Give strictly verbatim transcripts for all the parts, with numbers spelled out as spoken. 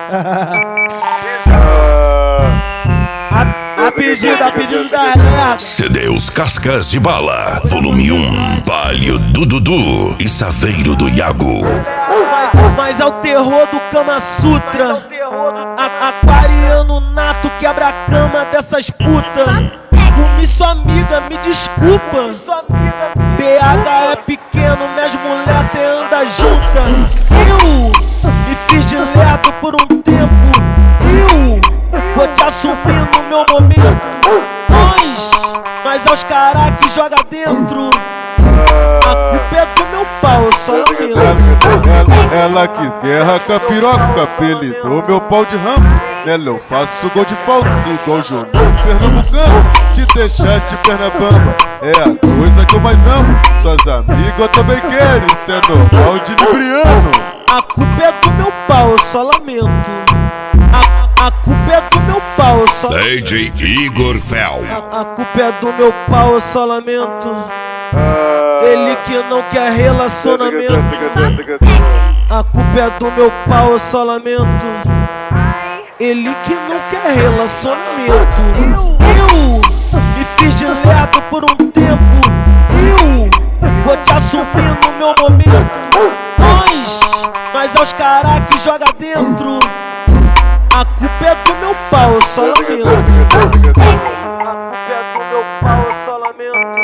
A, a pedido, a pedido da galera. C D Os Cascas de Bala, volume um, Palio do Dudu e Saveiro do Iago. Mas, mas é o terror do Kama Sutra. A, aquariano nato quebra a cama dessas putas. Comi sua amiga, me desculpa. B H é pequeno, minhas mulher até anda junta. Eu me fiz de lerdo por um tempo. Eu vou te assumir no meu momento. Nós, nós é os caras que joga dentro. A culpa é do meu pau, eu só lamento. Ela, ela quis guerra com a piroca, apelidou meu pau de rampo. Nela eu faço gol de falta, igual Júnior Pernambucano. Te deixar de perna bamba é a coisa que eu mais amo. Suas amigas eu também quero, isso é normal de libriano. A culpa é do meu pau, eu só lamento. A, a culpa é do meu pau, eu só lamento. D J Igor Fel. A, a culpa é do meu pau, eu só lamento. Ele que não quer relacionamento. A culpa é do meu pau, eu só lamento. Ele que não quer relacionamento. Eu me fiz de lerdo por um tempo. Eu vou te assumir no meu momento. Nós, nós é os caras que joga dentro. A culpa é do meu pau, eu só lamento. A culpa é do meu pau, eu só lamento.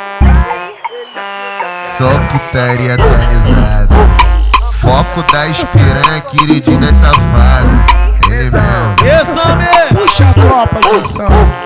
Só putaria atualizada. Foco da espiranha, queridinha safada. Ele mesmo. Esse homem! Puxa a tropa de ação.